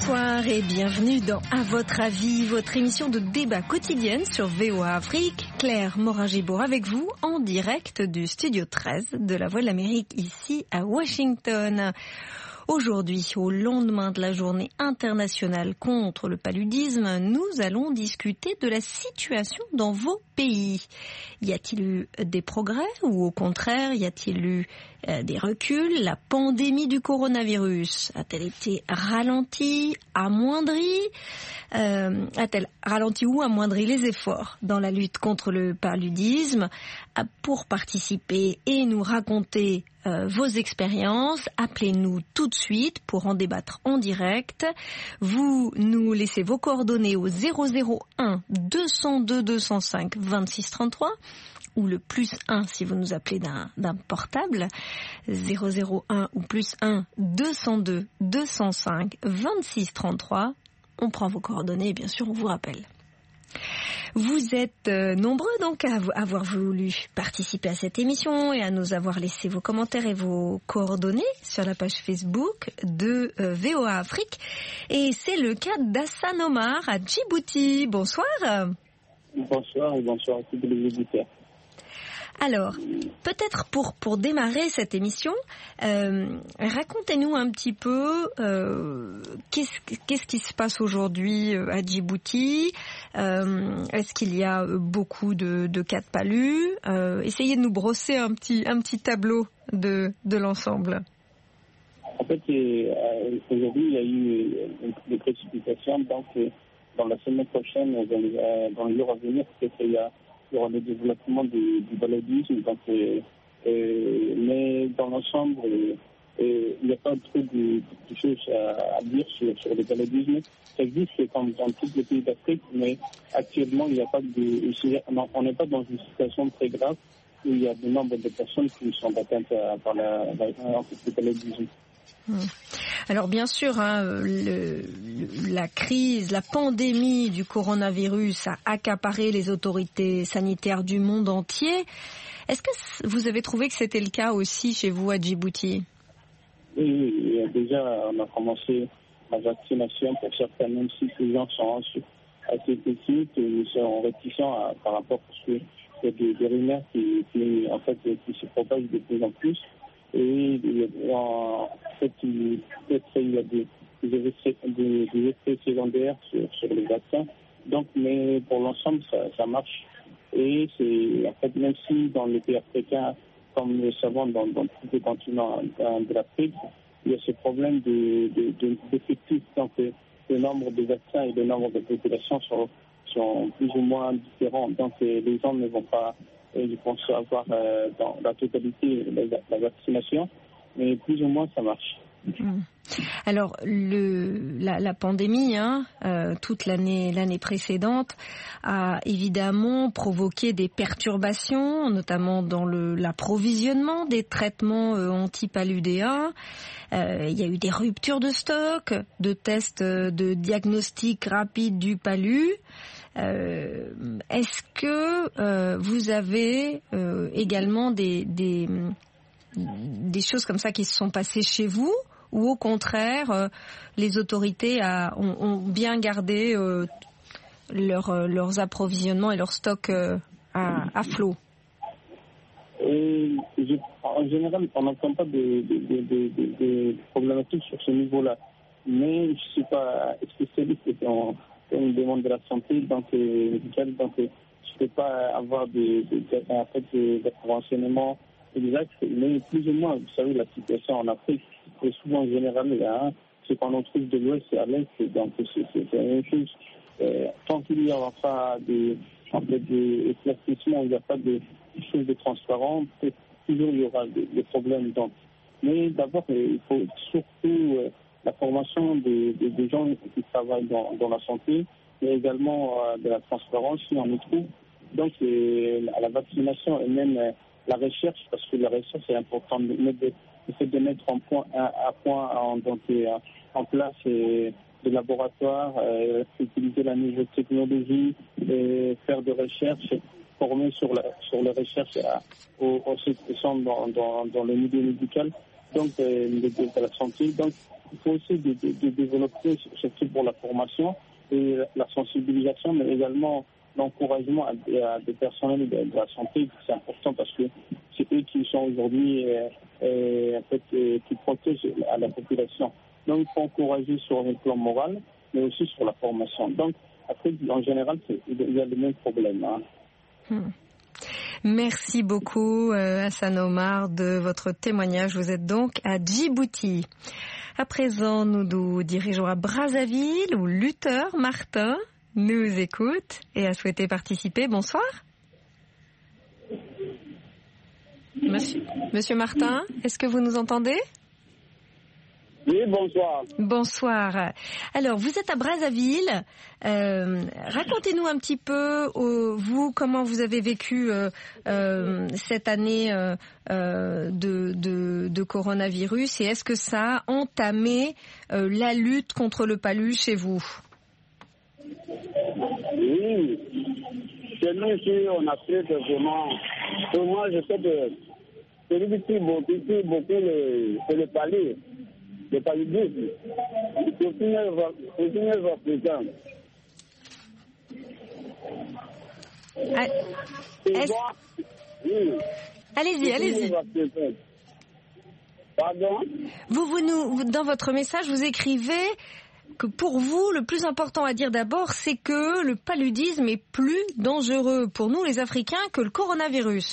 Bonsoir et bienvenue dans À votre avis, votre émission de débat quotidienne sur VOA Afrique. Claire Morin-Gibour avec vous en direct du studio 13 de la Voix de l'Amérique ici à Washington. Aujourd'hui, au lendemain de la journée internationale contre le paludisme, nous allons discuter de la situation dans vos pays. Y a-t-il eu des progrès ou au contraire, y a-t-il eu des reculs? La pandémie du coronavirus a-t-elle été ralentie, amoindrie? A-t-elle ralenti ou amoindri les efforts dans la lutte contre le paludisme? Pour participer et nous raconter vos expériences, appelez-nous tout de suite pour en débattre en direct. Vous nous laissez vos coordonnées au 001 202 205 26 33 ou le +1 si vous nous appelez d'un portable, 001 ou +1 202 205 26 33. On prend vos coordonnées et bien sûr on vous rappelle. Vous êtes nombreux donc à avoir voulu participer à cette émission et à nous avoir laissé vos commentaires et vos coordonnées sur la page Facebook de VOA Afrique. Et c'est le cas d'Hassan Omar à Djibouti. Bonsoir. Bonsoir et bonsoir à tous les auditeurs. Alors, peut-être pour démarrer cette émission, racontez-nous un petit peu qu'est-ce qui se passe aujourd'hui à Djibouti. Est-ce qu'il y a beaucoup de cas de palud? Essayez de nous brosser un petit tableau de l'ensemble. En fait, aujourd'hui, il y a eu des précipitations. Donc, dans la semaine prochaine, dans les jours à venir, peut-être il y aura le développement du paludisme. Donc, mais dans l'ensemble, il n'y a pas trop de choses à dire sur le paludisme. Ça existe comme dans tous les pays d'Afrique, mais actuellement, il n'y a pas on n'est pas dans une situation très grave où il y a de nombre de personnes qui sont atteintes par le paludisme. Alors bien sûr, la crise, la pandémie du coronavirus a accaparé les autorités sanitaires du monde entier. Est-ce que vous avez trouvé que c'était le cas aussi chez vous à Djibouti? Oui, déjà on a commencé la vaccination pour certains, même si les gens sont assez petits, ils sont réticents par rapport à ce qu'il y a des rumeurs qui se propagent de plus en plus. Et en fait, peut-être il y a des effets secondaires sur les vaccins. Donc, mais pour l'ensemble, ça marche. Et c'est, en fait, même si dans les pays africains, comme nous le savons dans tous les continents de l'Afrique, il y a ce problème d'effectifs. Donc, le nombre de vaccins et le nombre de populations sont plus ou moins différents. Donc, les gens ne vont pas, je pense, avoir dans la totalité la vaccination, mais plus ou moins ça marche. Alors la pandémie, toute l'année précédente, a évidemment provoqué des perturbations, notamment dans l'approvisionnement des traitements antipaludéens. Il y a eu des ruptures de stock, de tests de diagnostic rapide du palu. Est-ce que vous avez également des choses comme ça qui se sont passées chez vous, ou au contraire les autorités ont bien gardé leurs approvisionnements et leurs stocks à flot? En général, on n'entend pas de problématiques sur ce niveau-là, mais je ne suis pas spécialiste dans une demande de la santé, donc je ne peux pas avoir des renseignements exacts, mais plus ou moins, vous savez, la situation en Afrique est souvent générale, ce qu'on en trouve de l'Ouest et à l'Est, donc c'est la même chose. Tant qu'il n'y aura pas d'éclaircissement, il n'y a pas de choses de transparent, toujours il y aura des problèmes. Donc. Mais d'abord, il faut surtout la formation des gens qui travaillent dans la santé, mais également de la transparence, si on le trouve. Donc, la vaccination et même la recherche, parce que la recherche est importante, de mettre en place des laboratoires, utiliser la nouvelle technologie, et faire des recherches, former sur les recherches aux ceux qui sont dans le milieu médical, donc de la santé. Donc, il faut aussi de développer surtout pour la formation et la sensibilisation, mais également l'encouragement à des personnels de la santé. C'est important parce que c'est eux qui sont aujourd'hui qui protègent à la population. Donc, il faut encourager sur le plan moral, mais aussi sur la formation. Donc, après, en général, il y a le même problème. Merci beaucoup, Hassan Omar, de votre témoignage. Vous êtes donc à Djibouti. À présent, nous nous dirigeons à Brazzaville, où Luther Martin nous écoute et a souhaité participer. Bonsoir. Monsieur Martin, est-ce que vous nous entendez ? Oui, bonsoir. Bonsoir. Alors, vous êtes à Brazzaville. Racontez-nous un petit peu, vous, comment vous avez vécu cette année de coronavirus et est-ce que ça a entamé la lutte contre le palu chez vous ? Oui. Chez nous, ici, on a fait vraiment... Pour moi, je sais que celui qui beaucoup le palu. Le paludisme, c'est 9 ans plus tard. Allez-y. Pardon ? Vous, dans votre message, vous écrivez que pour vous, le plus important à dire d'abord, c'est que le paludisme est plus dangereux pour nous, les Africains, que le coronavirus.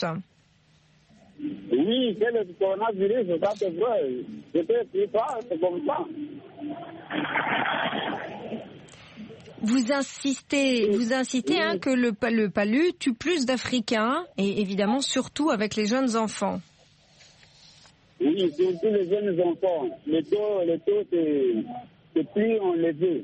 Oui, c'est le coronavirus, c'est vrai. C'est comme ça. Vous insistez que le palu tue plus d'Africains, et évidemment surtout avec les jeunes enfants. Oui, surtout les jeunes enfants. Le taux c'est plus élevé.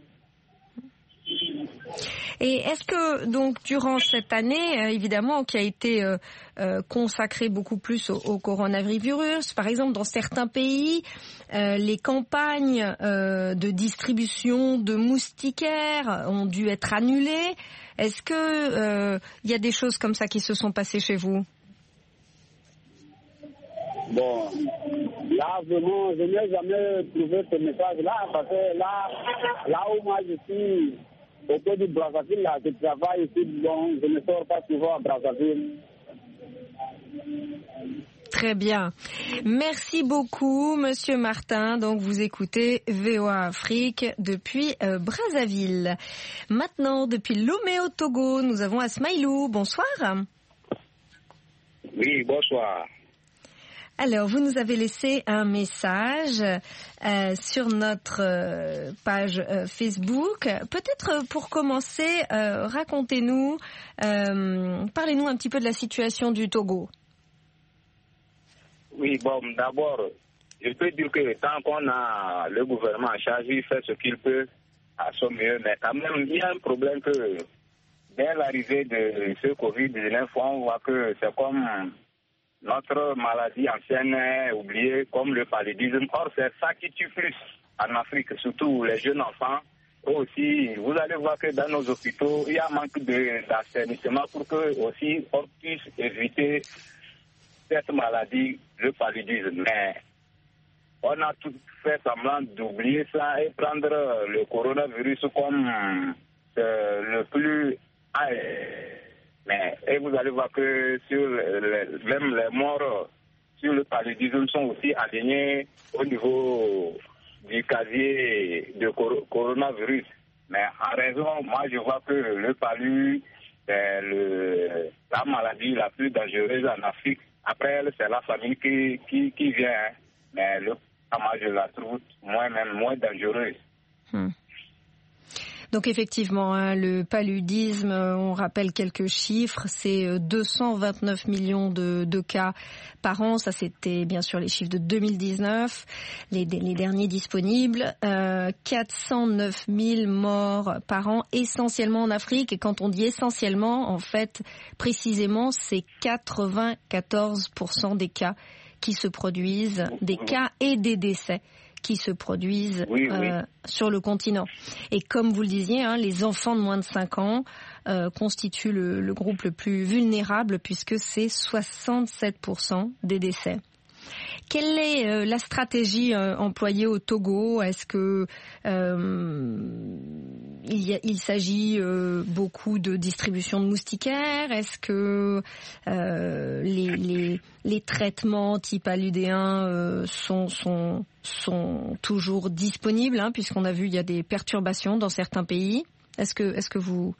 Et est-ce que, donc, durant cette année, évidemment, qui a été consacrée beaucoup plus au coronavirus, par exemple, dans certains pays, les campagnes de distribution de moustiquaires ont dû être annulées. Est-ce que y a des choses comme ça qui se sont passées chez vous ? Bon, là, vraiment, je n'ai jamais trouvé ce message-là, parce que là où moi je suis... Au côté de Brazzaville, là, je travaille ici, bon, je ne sors pas souvent à Brazzaville. Très bien. Merci beaucoup, Monsieur Martin. Donc, vous écoutez VOA Afrique depuis Brazzaville. Maintenant, depuis Lomé au Togo, nous avons Asmaïlou. Bonsoir. Oui, bonsoir. Alors, vous nous avez laissé un message sur notre page Facebook. Peut-être pour commencer, racontez-nous, parlez-nous un petit peu de la situation du Togo. Oui, bon, d'abord, je peux dire que tant qu'on a le gouvernement en charge, il fait ce qu'il peut à son mieux, mais quand même, il y a un problème que dès l'arrivée de ce Covid-19, on voit que c'est comme... Notre maladie ancienne est oubliée comme le paludisme. Or, c'est ça qui tue plus en Afrique, surtout les jeunes enfants. Aussi, vous allez voir que dans nos hôpitaux, il y a un manque d'assainissement pour que aussi on puisse éviter cette maladie, le paludisme. Mais on a tout fait semblant d'oublier ça et prendre le coronavirus comme le plus... Et vous allez voir que même les morts sur le paludisme sont aussi alignés au niveau du casier de coronavirus. Mais en raison, moi je vois que le palu, c'est la maladie la plus dangereuse en Afrique. Après elle, c'est la famille qui vient. Mais moi je la trouve moins dangereuse. Donc effectivement, le paludisme, on rappelle quelques chiffres, c'est 229 millions de cas par an. Ça, c'était bien sûr les chiffres de 2019, les derniers disponibles. 409 000 morts par an, essentiellement en Afrique. Et quand on dit essentiellement, en fait, précisément, c'est 94% des cas qui se produisent, des cas et des décès qui se produisent sur le continent. Et comme vous le disiez, les enfants de moins de 5 ans constituent le groupe le plus vulnérable puisque c'est 67% des décès. Quelle est la stratégie employée au Togo? Est-ce que il s'agit beaucoup de distribution de moustiquaires? Est-ce que les traitements type aludéen sont toujours disponibles, hein, puisqu'on a vu il y a des perturbations dans certains pays? Est-ce que vous...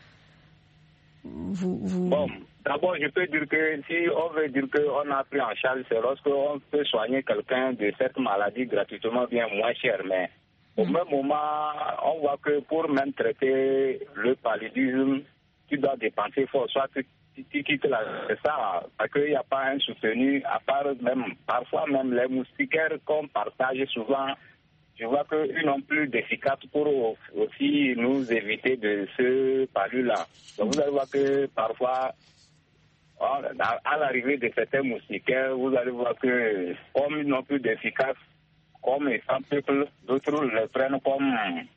Bon, d'abord, je peux dire que si on veut dire qu'on a pris en charge, c'est lorsqu'on peut soigner quelqu'un de cette maladie gratuitement, bien moins cher. Mais au même moment, on voit que pour même traiter le paludisme, tu dois dépenser fort. Soit tu quittes ça, parce qu'il n'y a pas un soutenu, à part même, parfois même les moustiquaires qu'on partage souvent. Je vois qu'ils n'ont plus d'efficace pour aussi nous éviter de ce palu-là. Donc vous allez voir que parfois, à l'arrivée de certains moustiquaires, vous allez voir que comme ils n'ont plus d'efficace, comme les sans peuple, d'autres les prennent comme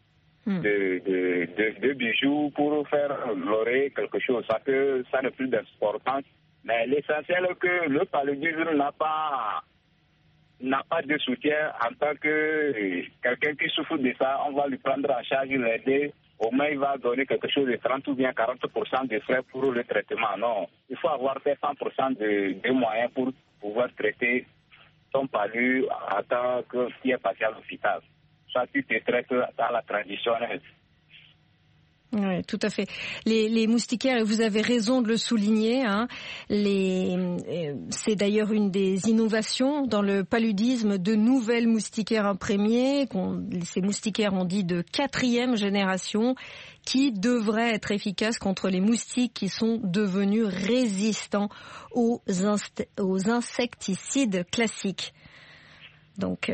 de bijoux pour faire l'oreille quelque chose. Ça n'a plus d'importance. Mais l'essentiel est que le paludisme n'a pas de soutien en tant que quelqu'un qui souffre de ça, on va lui prendre en charge, l'aider. Au moins, il va donner quelque chose de 30 ou bien 40% de frais pour le traitement. Non, il faut avoir fait 100% de moyens pour pouvoir traiter son palu en tant qu'il est passé à l'hôpital. Soit tu te traites dans la traditionnelle. Oui, tout à fait. Les moustiquaires, et vous avez raison de le souligner, hein, c'est d'ailleurs une des innovations dans le paludisme, de nouvelles moustiquaires imprégnés, ces moustiquaires on dit de 4e génération, qui devraient être efficaces contre les moustiques qui sont devenus résistants aux insecticides classiques. Donc,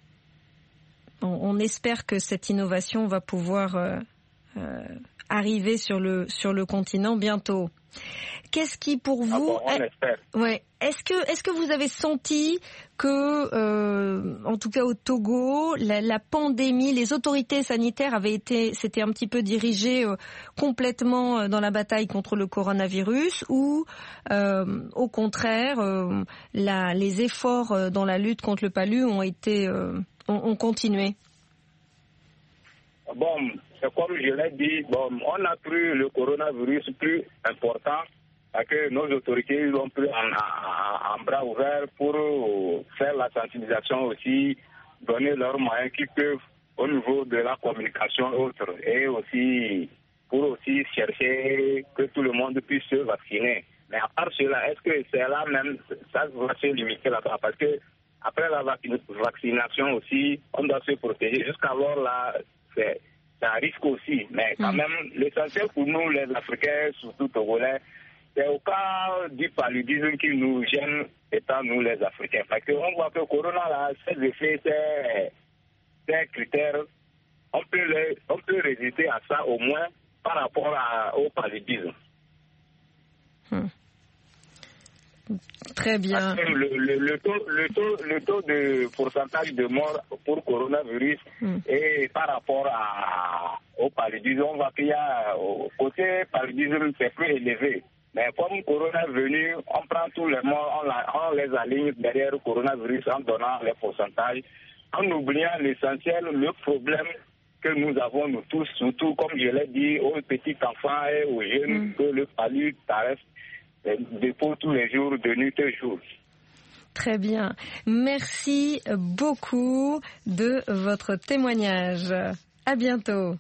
on espère que cette innovation va pouvoir arriver sur le continent bientôt. Qu'est-ce qui pour vous est-ce que vous avez senti que en tout cas au Togo la pandémie, les autorités sanitaires s'étaient un petit peu dirigées complètement dans la bataille contre le coronavirus, ou au contraire les efforts dans la lutte contre le palu ont continué? Bon, c'est comme je l'ai dit, on a pris le coronavirus plus important parce que nos autorités l'ont pris en bras ouverts pour faire la sensibilisation aussi, donner leurs moyens qu'ils peuvent au niveau de la communication et autres, et aussi pour aussi chercher que tout le monde puisse se vacciner. Mais à part cela, est-ce que c'est là même, ça va se limiter là-bas? Parce que après la vaccination aussi, on doit se protéger. Jusqu'alors là, c'est un risque aussi. Mais quand même, l'essentiel pour nous, les Africains, surtout Togolais, c'est au cas du paludisme qui nous gêne, étant nous les Africains. Parce qu'on voit que le corona, là, ses effets, ces critères, on peut résister à ça au moins par rapport au paludisme. Très bien. Le taux de pourcentage de morts pour coronavirus et par rapport au paludisme, on voit qu'il y a au côté paludisme c'est plus élevé. Mais comme corona est venu, on prend tous les morts, on les aligne derrière le coronavirus en donnant les pourcentages, en oubliant l'essentiel, le problème que nous avons nous tous, surtout comme je l'ai dit aux petits enfants et aux jeunes, que le palu taresse dépôt tous les jours, de nuit et jour. Très bien. Merci beaucoup de votre témoignage. À bientôt.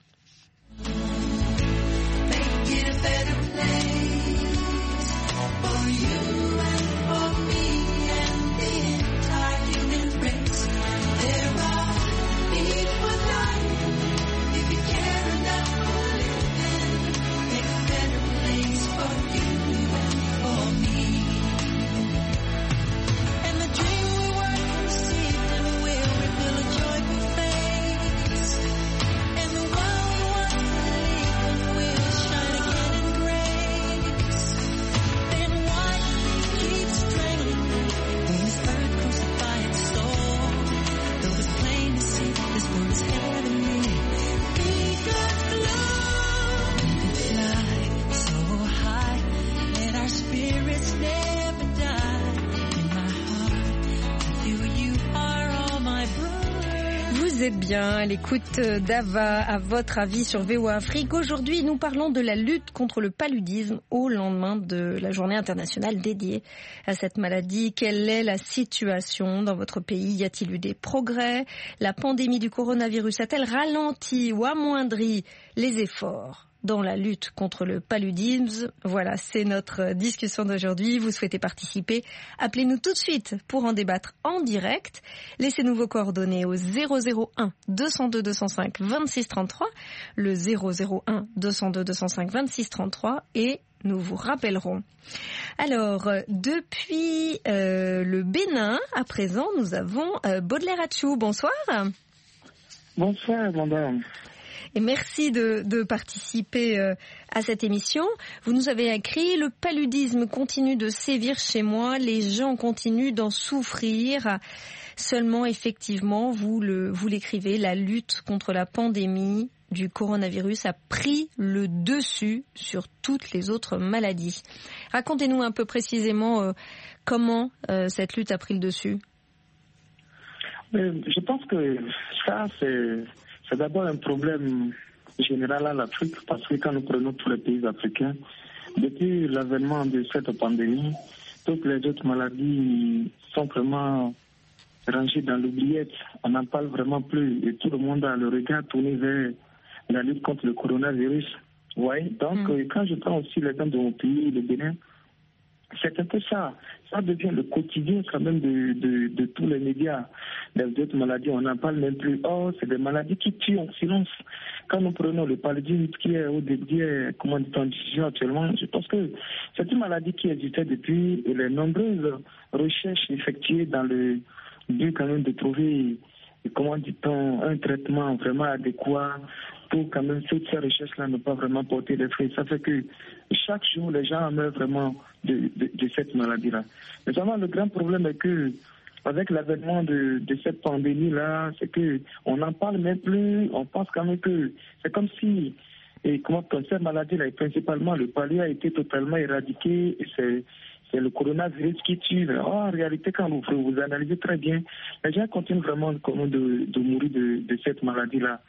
Vous êtes bien à l'écoute d'Ava, à votre avis sur VOA Afrique. Aujourd'hui, nous parlons de la lutte contre le paludisme au lendemain de la journée internationale dédiée à cette maladie. Quelle est la situation dans votre pays? Y a-t-il eu des progrès? La pandémie du coronavirus a-t-elle ralenti ou amoindri les efforts dans la lutte contre le paludisme? Voilà, c'est notre discussion d'aujourd'hui. Vous souhaitez participer? Appelez-nous tout de suite pour en débattre en direct. Laissez-nous vos coordonnées au 001 202 205 26 33, le 001 202 205 26 33 et nous vous rappellerons. Alors, depuis le Bénin, à présent, nous avons Baudelaire Atchou. Bonsoir. Bonsoir, madame. Et merci de participer à cette émission. Vous nous avez écrit « Le paludisme continue de sévir chez moi, les gens continuent d'en souffrir ». Seulement, effectivement, vous l'écrivez, la lutte contre la pandémie du coronavirus a pris le dessus sur toutes les autres maladies. Racontez-nous un peu précisément comment cette lutte a pris le dessus. Je pense que ça, c'est d'abord un problème général à l'Afrique, parce que quand nous prenons tous les pays africains, depuis l'avènement de cette pandémie, toutes les autres maladies sont vraiment rangées dans l'oubliette. On n'en parle vraiment plus et tout le monde a le regard tourné vers la lutte contre le coronavirus. Ouais. Donc, quand je prends aussi l'exemple de mon pays, le Bénin, c'est un peu ça. Ça devient le quotidien quand même de tous les médias. Les autres maladies, on n'en parle même plus. Oh, c'est des maladies qui tuent en silence. Quand nous prenons le paludisme qui est au début, comment dit-on, diffusion actuellement, je pense que c'est une maladie qui existait depuis et les nombreuses recherches effectuées dans le but quand même de trouver, comment dit-on, un traitement vraiment adéquat pour quand même toutes ces recherches-là ne pas vraiment porter les fruits. Ça fait que chaque jour, les gens meurent vraiment de cette maladie-là. Mais vraiment, le grand problème est que avec l'avènement de cette pandémie-là, c'est que on n'en parle même plus. On pense quand même que c'est comme si, cette maladie-là, et principalement le palud a été totalement éradiqué. Et c'est le coronavirus qui tue. En réalité, quand vous analysez très bien, les gens continuent vraiment de mourir de cette maladie-là.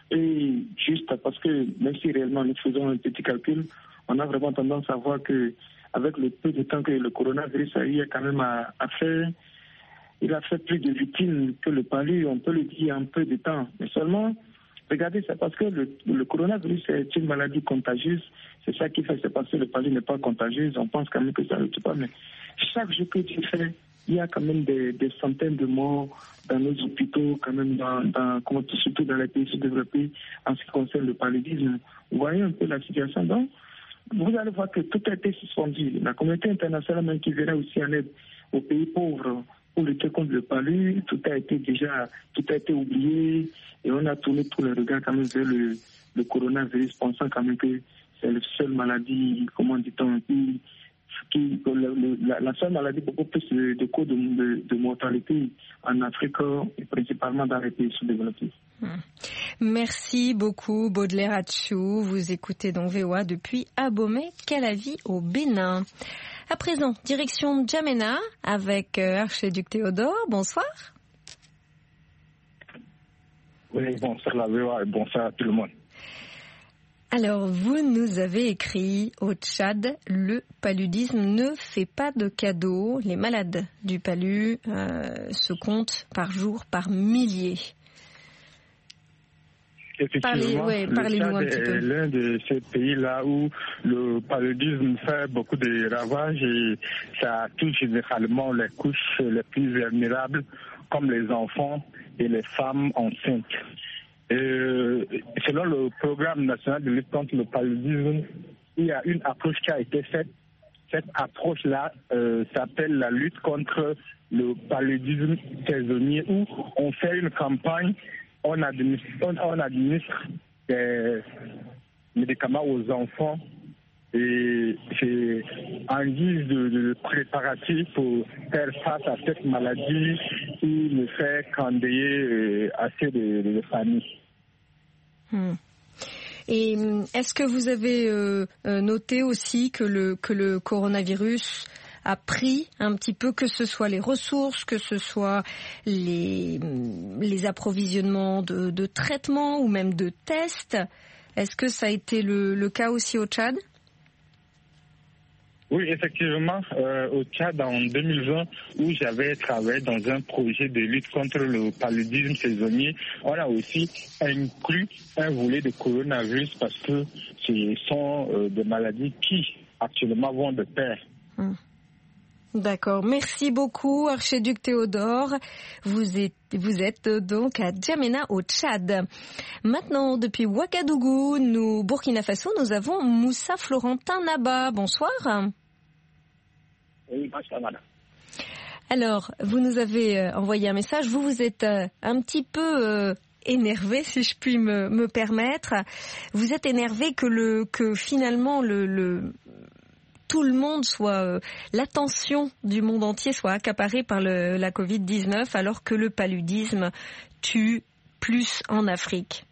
Et juste parce que, même si réellement nous faisons un petit calcul, on a vraiment tendance à voir que avec le peu de temps que le coronavirus a eu quand même à faire, il a fait plus de victimes que le palud, on peut le dire en peu de temps. Mais seulement, regardez, c'est parce que le coronavirus est une maladie contagieuse. C'est ça qui fait, c'est parce que le palud n'est pas contagieux. On pense quand même que ça ne le tue pas. Mais chaque jour que tu fais, il y a quand même des centaines de morts dans nos hôpitaux, quand même surtout dans les pays sous-développés en ce qui concerne le paludisme. Vous voyez un peu la situation. Donc, vous allez voir que tout a été suspendu. La communauté internationale même qui verrait aussi en aide aux pays pauvres pour lutter contre le palud, tout a été oublié et on a tourné tous les regards quand même vers le coronavirus, pensant quand même que c'est la seule maladie, comment dit-on, la seule maladie beaucoup plus de coûts de mortalité en Afrique et principalement dans les pays sous-développés. Merci beaucoup Baudelaire Atchou. Vous écoutez donc VOA depuis Abomey, Calavi au Bénin. À présent, direction N'Djamena avec Archiduc Théodore. Bonsoir. Oui, bonsoir la VOA et bonsoir à tout le monde. Alors, vous nous avez écrit au Tchad, le paludisme ne fait pas de cadeaux. Les malades du palud se comptent par jour, par milliers. Effectivement, parlez-nous un petit peu. C'est l'un de ces pays-là où le paludisme fait beaucoup de ravages et ça touche généralement les couches les plus vulnérables, comme les enfants et les femmes enceintes. Selon le programme national de lutte contre le paludisme, il y a une approche qui a été faite. Cette approche-là s'appelle la lutte contre le paludisme saisonnier, où on fait une campagne, on administre des médicaments aux enfants et c'est en guise de préparatif pour faire face à cette maladie qui ne fait qu'endeuiller assez de familles. Et est-ce que vous avez noté aussi que le coronavirus a pris un petit peu, que ce soit les ressources, que ce soit les approvisionnements de traitements ou même de tests. Est-ce que ça a été le cas aussi au Tchad ? Oui, effectivement, au Tchad en 2020, où j'avais travaillé dans un projet de lutte contre le paludisme saisonnier, on a aussi inclus un volet de coronavirus parce que ce sont des maladies qui actuellement vont de pair. D'accord, merci beaucoup Archiduc Théodore. Vous êtes donc à Djamena au Tchad. Maintenant, depuis Ouagadougou, Burkina Faso, nous avons Moussa Florentin Naba. Bonsoir. Oui, bonsoir madame. Alors, vous nous avez envoyé un message, vous êtes un petit peu énervé, si je puis me permettre. Vous êtes énervé que finalement tout le monde soit, l'attention du monde entier soit accaparée par la Covid-19 alors que le paludisme tue plus en Afrique.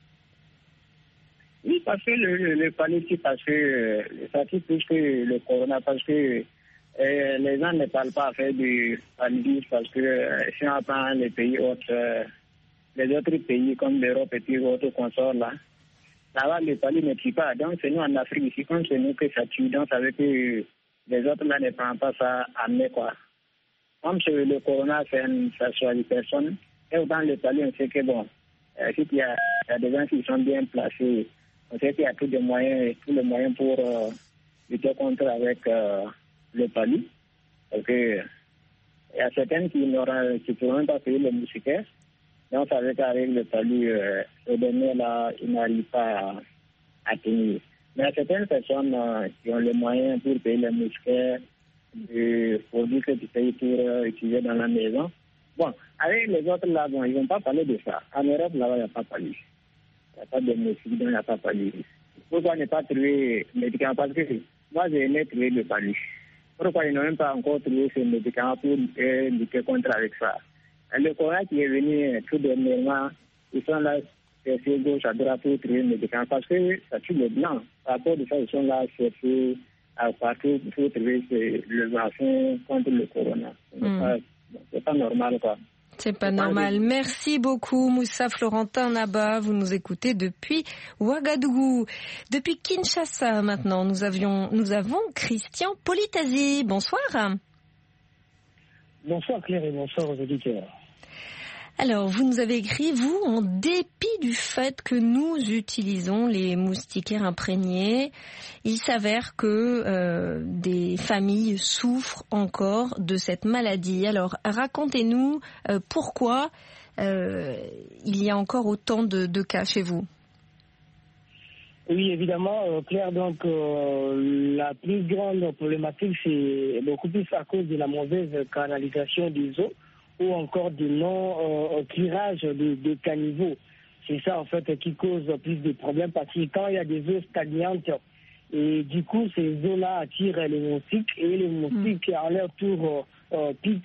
Oui, parce que le paludisme, parce que ça tue plus que le corona, parce que les gens ne parlent pas à faire du paludisme, parce que si on prend les pays autres, les autres pays comme l'Europe et puis autres consorts là, là-bas, le paludisme ne tue pas. Donc, c'est nous en Afrique ici, comme c'est nous que ça tue. Donc, ça veut dire que les autres là ne prennent pas ça à main, quoi. Comme le corona, ça choisit personne. Et autant le paludisme, on sait que bon, si il y a des gens qui sont bien placés, on sait qu'il y a tous les moyens pour lutter contre avec le paludisme. Parce que il y a certaines qui ne pourront même pas payer le moustiquaire. Donc, ça veut dire qu'avec le paludisme, le dernier là, il n'arrive pas à tenir. Mais il y a certaines personnes qui ont les moyens pour payer les moustiquaires, des produits que tu payes pour utiliser dans la maison. Bon, avec les autres là, bon, ils ne vont pas parler de ça. En Europe, là-bas, il n'y a pas paludisme. Il n'y a pas de moustiques, donc il n'y a pas paludisme. Pourquoi ne pas trouver médicaments? Parce que moi, j'ai aimé trouver le paludisme. Pourquoi ils n'ont même pas encore trouvé ces médicaments pour lutter contre avec ça? Le corona qui est venu tout dernièrement, ils sont là, chercher gauche à droite pour trouver le médicament parce que ça tue les blancs. À rapport de ça, ils sont là chercher partout pour trouver le vaccin contre le corona. C'est pas normal, quoi. C'est pas normal. Merci beaucoup, Moussa Florentin Naba. Vous nous écoutez depuis Ouagadougou. Depuis Kinshasa, maintenant, nous avons Christian Politasi. Bonsoir. Bonsoir Claire et bonsoir aux auditeurs. Alors, vous nous avez écrit, vous, en dépit du fait que nous utilisons les moustiquaires imprégnés, il s'avère que des familles souffrent encore de cette maladie. Alors, racontez-nous pourquoi il y a encore autant de cas chez vous. Oui, évidemment, Claire, donc la plus grande problématique, c'est beaucoup plus à cause de la mauvaise canalisation des eaux ou encore du non-curage de caniveaux. C'est ça, en fait, qui cause plus de problèmes parce que quand il y a des eaux stagnantes, et du coup, ces eaux-là attirent les moustiques et les moustiques, à leur tour, piquent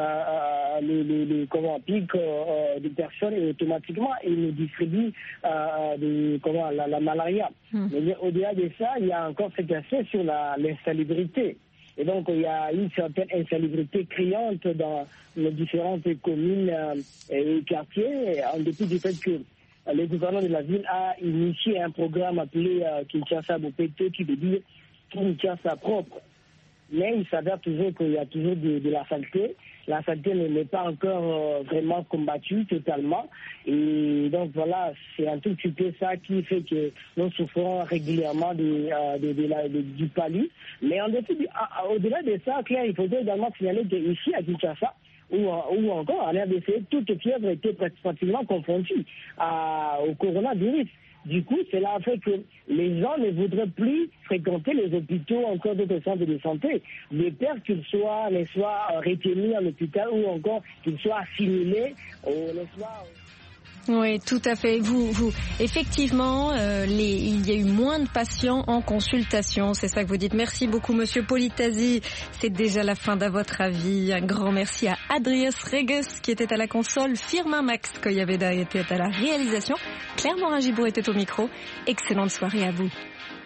des personnes et automatiquement ils nous distribuent la malaria. Mais au-delà de ça, il y a encore cet aspect sur l'insalubrité. Et donc il y a une certaine insalubrité criante dans les différentes communes et quartiers, en dépit du fait que le gouvernement de la ville a initié un programme appelé Kinshasa Bopeto qui veut dire Kinshasa propre. Mais il s'avère toujours qu'il y a toujours de la saleté. La saleté n'est pas encore vraiment combattue totalement. Et donc voilà, c'est un tout petit peu ça qui fait que nous souffrons régulièrement du paludisme. Mais au-delà de ça, Claire, il faudrait également signaler qu'ici à Kinshasa, ou encore en RDC, toute fièvre était pratiquement confrontée au coronavirus. Du coup, cela a fait que les gens ne voudraient plus fréquenter les hôpitaux, encore d'autres centres de santé, de peur qu'ils soient retenus à l'hôpital ou encore qu'ils soient assimilés Oui, tout à fait. Effectivement, il y a eu moins de patients en consultation. C'est ça que vous dites. Merci beaucoup, Monsieur Politasi. C'est déjà la fin d'À votre avis. Un grand merci à Adrias Reges qui était à la console, Firmin Max Koyaveda était à la réalisation, Claire Morin-Gibault était au micro. Excellente soirée à vous.